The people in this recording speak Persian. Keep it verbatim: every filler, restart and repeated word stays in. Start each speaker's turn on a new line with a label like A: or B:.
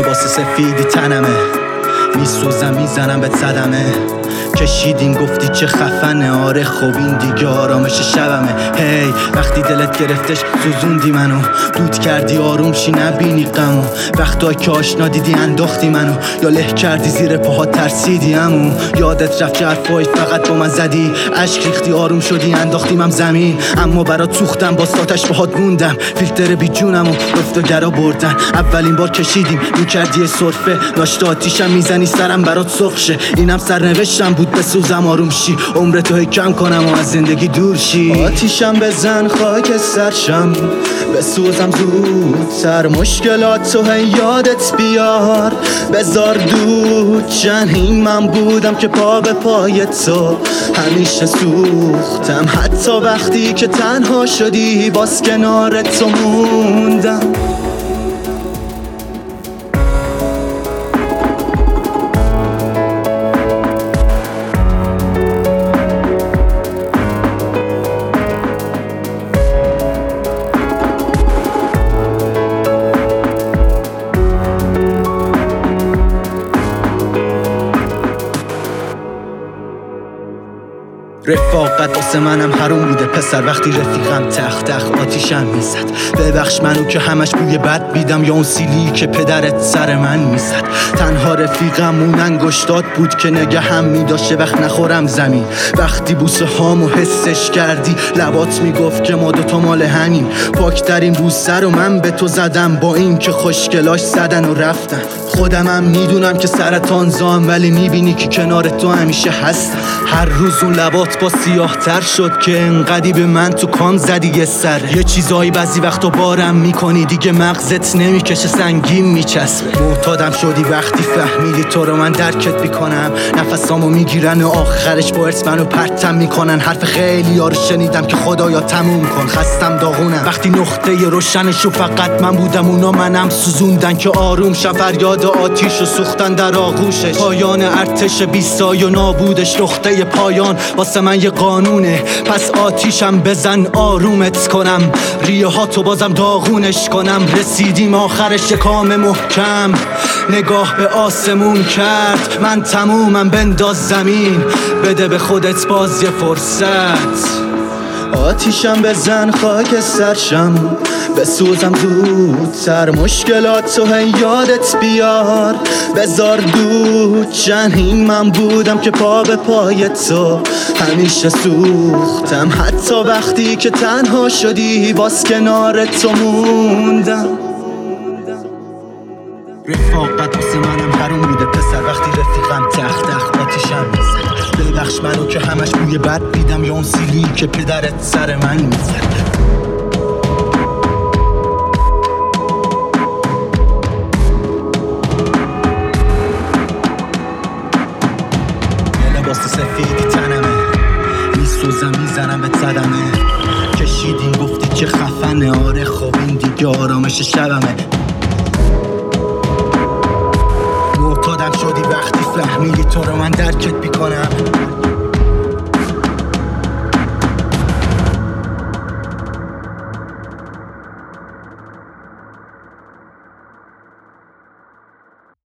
A: لباس سفیدی تنمه، میسوزم میزنم بهت صدمه. کشیدیم گفتی چه خفنه، آره خوب این دیگه آرامش شبمه. هی وقتی دلت گرفتش سوزوندی منو، دود کردی آروم شی نبینی غمو. وقتا که آشنا دیدی انداختی منو، یا له کردی زیر پاها ترسیدی امو. یادت رفت چه حرفایی فقط با من زدی، اشک ریختی آروم شدی انداختیمم زمین. اما برات سوختم با ساتش باهات موندم، فیلتر بی جونمو رفتگرا بردن. اولین بار کشیدیم میکردی سرفه، ناشتا آتیشم میزنی سرم برات سرخ شه. اینم سرنوشتم بود بسوزم آروم شی، عمرتو هی کم کنم و از زندگی دور شی. آتیشم بزن خاک سرشم، بسوزم زودتر، مشکلاتو هی یادت بیار. بذار دود چن این من بودم که پا به پای تو همیشه سوختم. حتی وقتی که تنها شدی باز کنار تو موندم. رفاقت واسه منم حروم بوده پسر، وقتی رفیقم تخ تخ آتیشم میزد. ببخش منو که همش بوی بد بیدم، یا اون سیلی که پدرت سر من میزد. تنها رفیقم اون انگشتات بود که نگه هم میداشته وقت نخورم زمین. وقتی بوسه هامو حسش کردی لبات میگفت که ما دوتا مال همین. پاکترین بوسه رو من به تو زدم، با این که خوشگلاش زدن و رفتن. خودمم میدونم که سرطان زام، ولی میبینی که کنار تو همیشه هست. هر روز اون لبات با سیاه تر شد که انقدی به من تو کام زدی یه سر. یه چیزایی بعضی وقتا بارم میکنی دیگه مغزت نمیکشه سنگین میچسبه. معتادم شدی وقتی فهمیدی تو رو من درکت میکنم. نفسامو میگیرن و آخرش با ارث منو پرتم میکنن. حرف خیلی ها رو شنیدم که خدایا تموم کن، خستم داغونم. وقتی نقطه روشنشو فقط من بودم، اونا منم سوزوندن که آروم شم. فریاد آتیش و سوختن در آغوشش، پایان ارتش بیسای و نابودش. نقطه پایان واسه من یه قانونه، پس آتیشم بزن آرومت کنم. ریه ها تو بازم داغونش کنم. رسیدیم آخرش کام محکم، نگاه به آسمون کرد. من تمومم بنداز زمین، بده به خودت باز یه فرصت. آتیشم بزن خاک سرشم، بسوزم زودتر، مشکلاتو هی یادت بیار. بذار دود چن این من بودم که پا به پای تو همیشه سوختم. حتی وقتی که تنها شدی باز کنار تو موندم. رفاقت واسه منم حروم بوده پسر، وقتی رفیقم تخ تخ آتیشم میزد. ببخش منو که همش بوی بد بیدم، یا اون سیلی که پدرت سر من میزد. لباس سفیدی تنمه، میسوزم میزنم بهت صدمه. کشیدین گفتی چه خفنه، آره خوب این دیگه آرامش شبمه. معتادم شدی وقتی فهمیدی تو رو من درکت میکنم.